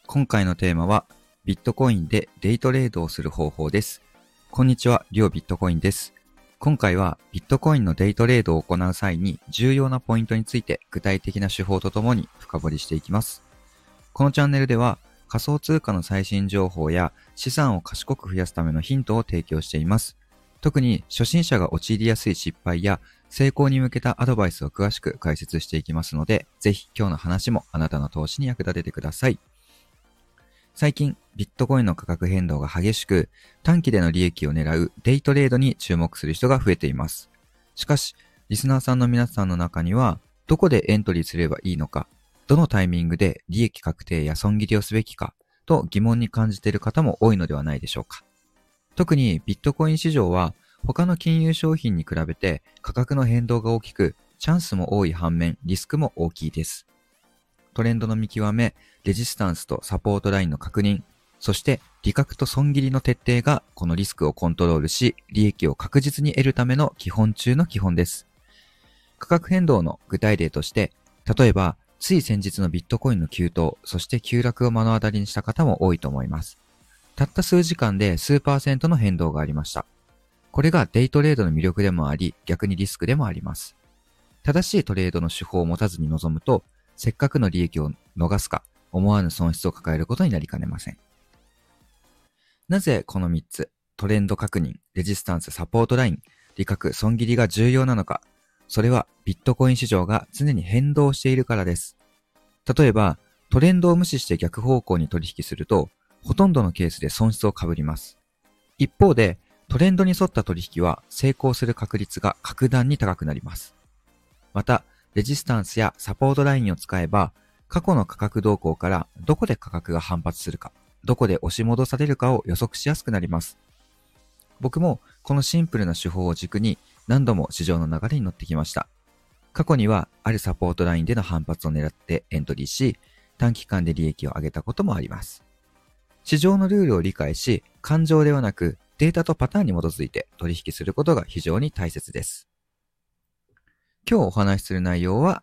今回のテーマはビットコインでデイトレードをする方法です。こんにちは、りょうビットコインです。今回はビットコインのデイトレードを行う際に重要なポイントについて具体的な手法とともに深掘りしていきます。このチャンネルでは仮想通貨の最新情報や資産を賢く増やすためのヒントを提供しています。特に初心者が陥りやすい失敗や成功に向けたアドバイスを詳しく解説していきますので、ぜひ今日の話もあなたの投資に役立ててください。最近、ビットコインの価格変動が激しく、短期での利益を狙うデイトレードに注目する人が増えています。しかし、リスナーさんの皆さんの中には、どこでエントリーすればいいのか、どのタイミングで利益確定や損切りをすべきか、と疑問に感じている方も多いのではないでしょうか。特にビットコイン市場は、他の金融商品に比べて価格の変動が大きく、チャンスも多い反面、リスクも大きいです。トレンドの見極め、レジスタンスとサポートラインの確認、そして利確と損切りの徹底がこのリスクをコントロールし、利益を確実に得るための基本中の基本です。価格変動の具体例として、例えば、つい先日のビットコインの急騰、そして急落を目の当たりにした方も多いと思います。たった数時間で数%の変動がありました。これがデイトレードの魅力でもあり、逆にリスクでもあります。正しいトレードの手法を持たずに臨むと、せっかくの利益を逃すか、思わぬ損失を抱えることになりかねません。なぜこの3つ、トレンド確認、レジスタンス、サポートライン、利確、損切りが重要なのか。それはビットコイン市場が常に変動しているからです。例えば、トレンドを無視して逆方向に取引すると、ほとんどのケースで損失を被ります。一方で、トレンドに沿った取引は成功する確率が格段に高くなります。また、レジスタンスやサポートラインを使えば、過去の価格動向からどこで価格が反発するか、どこで押し戻されるかを予測しやすくなります。僕もこのシンプルな手法を軸に何度も市場の流れに乗ってきました。過去にはあるサポートラインでの反発を狙ってエントリーし、短期間で利益を上げたこともあります。市場のルールを理解し、感情ではなくデータとパターンに基づいて取引することが非常に大切です。今日お話しする内容は、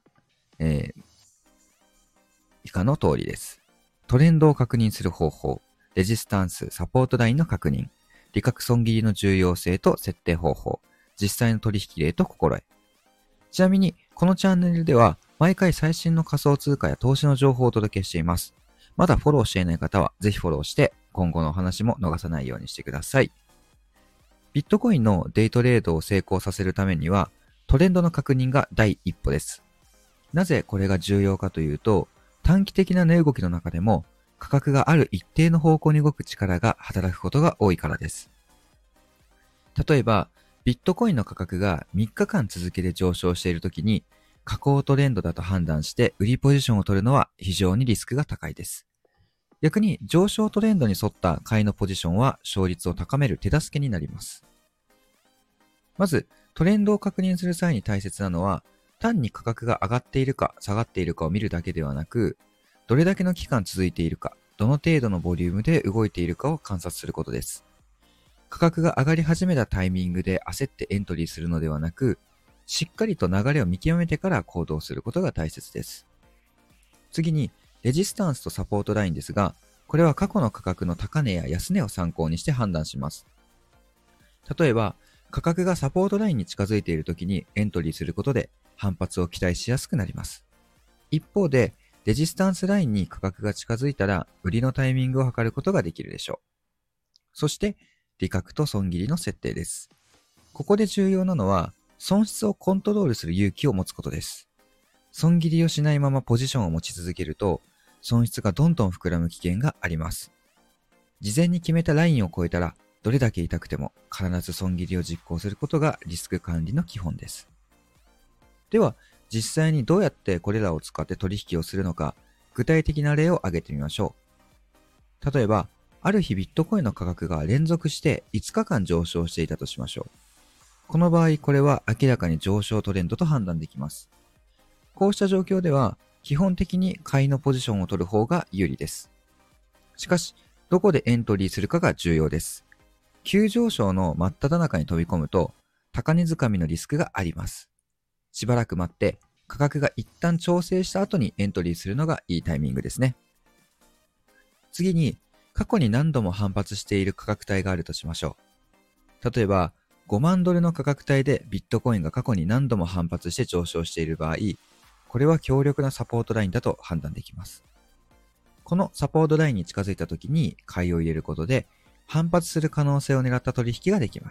以下の通りです。トレンドを確認する方法、レジスタンス、サポートラインの確認、利確損切りの重要性と設定方法、実際の取引例と心得。ちなみに、このチャンネルでは、毎回最新の仮想通貨や投資の情報をお届けしています。まだフォローしていない方は、ぜひフォローして、今後のお話も逃さないようにしてください。ビットコインのデイトレードを成功させるためには、トレンドの確認が第一歩です。なぜこれが重要かというと、短期的な値動きの中でも価格がある一定の方向に動く力が働くことが多いからです。例えば、ビットコインの価格が3日間続けて上昇しているときに、下降トレンドだと判断して売りポジションを取るのは非常にリスクが高いです。逆に上昇トレンドに沿った買いのポジションは勝率を高める手助けになります。まず、トレンドを確認する際に大切なのは、単に価格が上がっているか下がっているかを見るだけではなく、どれだけの期間続いているか、どの程度のボリュームで動いているかを観察することです。価格が上がり始めたタイミングで焦ってエントリーするのではなく、しっかりと流れを見極めてから行動することが大切です。次に、レジスタンスとサポートラインですが、これは過去の価格の高値や安値を参考にして判断します。例えば、価格がサポートラインに近づいているときにエントリーすることで反発を期待しやすくなります。一方で、レジスタンスラインに価格が近づいたら売りのタイミングを測ることができるでしょう。そして、利確と損切りの設定です。ここで重要なのは、損失をコントロールする勇気を持つことです。損切りをしないままポジションを持ち続けると、損失がどんどん膨らむ危険があります。事前に決めたラインを超えたら、どれだけ痛くても必ず損切りを実行することがリスク管理の基本です。では、実際にどうやってこれらを使って取引をするのか、具体的な例を挙げてみましょう。例えば、ある日ビットコインの価格が連続して5日間上昇していたとしましょう。この場合、これは明らかに上昇トレンドと判断できます。こうした状況では、基本的に買いのポジションを取る方が有利です。しかし、どこでエントリーするかが重要です。急上昇の真っ只中に飛び込むと、高値掴みのリスクがあります。しばらく待って、価格が一旦調整した後にエントリーするのがいいタイミングですね。 次に、過去に何度も反発している価格帯があるとしましょう。例えば、5万ドルの価格帯でビットコインが過去に何度も反発して上昇している場合、これは強力なサポートラインだと判断できます。このサポートラインに近づいた時に買いを入れることで、反発する可能性を狙った取引ができます。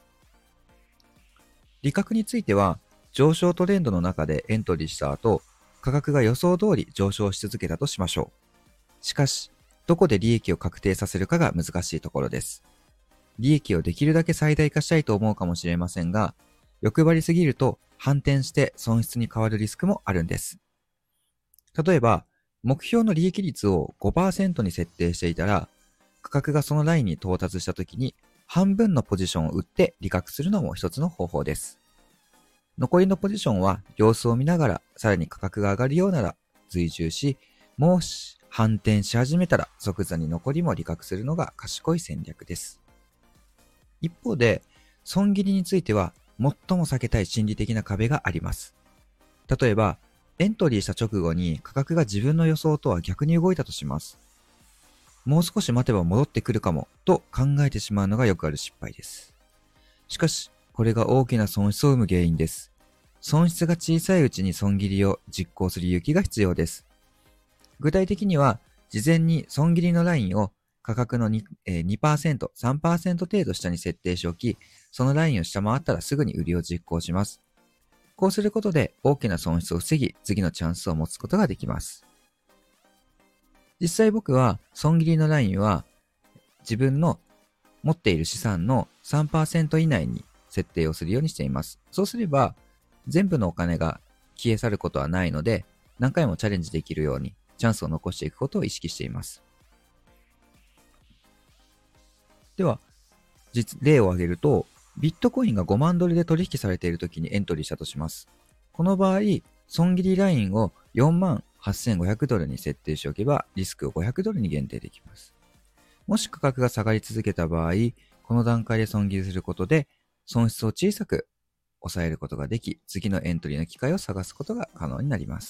利確については、上昇トレンドの中でエントリーした後、価格が予想通り上昇し続けたとしましょう。しかし、どこで利益を確定させるかが難しいところです。利益をできるだけ最大化したいと思うかもしれませんが、欲張りすぎると反転して損失に変わるリスクもあるんです。例えば、目標の利益率を 5% に設定していたら、価格がそのラインに到達した時に半分のポジションを売って利確するのも一つの方法です。残りのポジションは様子を見ながらさらに価格が上がるようなら追従し、もし反転し始めたら即座に残りも利確するのが賢い戦略です。一方で、損切りについては最も避けたい心理的な壁があります。例えば、エントリーした直後に価格が自分の予想とは逆に動いたとします。もう少し待てば戻ってくるかもと考えてしまうのがよくある失敗です。しかし、これが大きな損失を生む原因です。損失が小さいうちに損切りを実行する勇気が必要です。具体的には、事前に損切りのラインを価格の 2%、3% 程度下に設定しておき、そのラインを下回ったらすぐに売りを実行します。こうすることで大きな損失を防ぎ、次のチャンスを持つことができます。実際僕は損切りのラインは自分の持っている資産の 3% 以内に設定をするようにしています。そうすれば全部のお金が消え去ることはないので、何回もチャレンジできるようにチャンスを残していくことを意識しています。では、例を挙げると、ビットコインが5万ドルで取引されているときにエントリーしたとします。この場合、損切りラインを48,500ドルに設定しておけば、リスクを500ドルに限定できます。もし価格が下がり続けた場合、この段階で損切りすることで、損失を小さく抑えることができ、次のエントリーの機会を探すことが可能になります。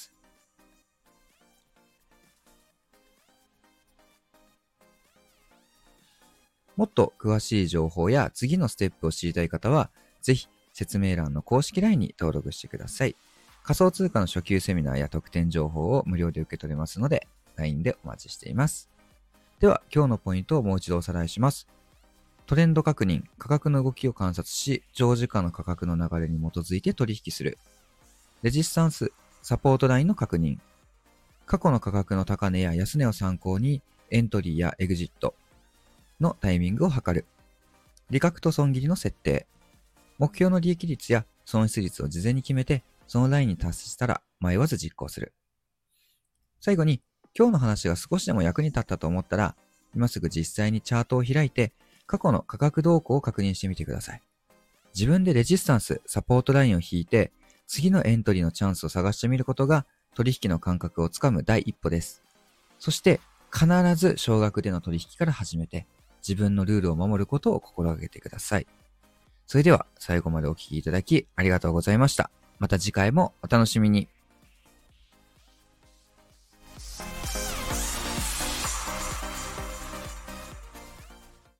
もっと詳しい情報や次のステップを知りたい方は、ぜひ説明欄の公式 LINE に登録してください。仮想通貨の初級セミナーや特典情報を無料で受け取れますので、LINE でお待ちしています。では、今日のポイントをもう一度おさらいします。トレンド確認、価格の動きを観察し、長時間の価格の流れに基づいて取引する。レジスタンス、サポートラインの確認。過去の価格の高値や安値を参考に、エントリーやエグジットのタイミングを測る。利確と損切りの設定。目標の利益率や損失率を事前に決めて、そのラインに達したら迷わず実行する。最後に、今日の話が少しでも役に立ったと思ったら、今すぐ実際にチャートを開いて、過去の価格動向を確認してみてください。自分でレジスタンス、サポートラインを引いて、次のエントリーのチャンスを探してみることが、取引の感覚をつかむ第一歩です。そして、必ず少額での取引から始めて、自分のルールを守ることを心がけてください。それでは最後までお聞きいただきありがとうございました。また次回もお楽しみに。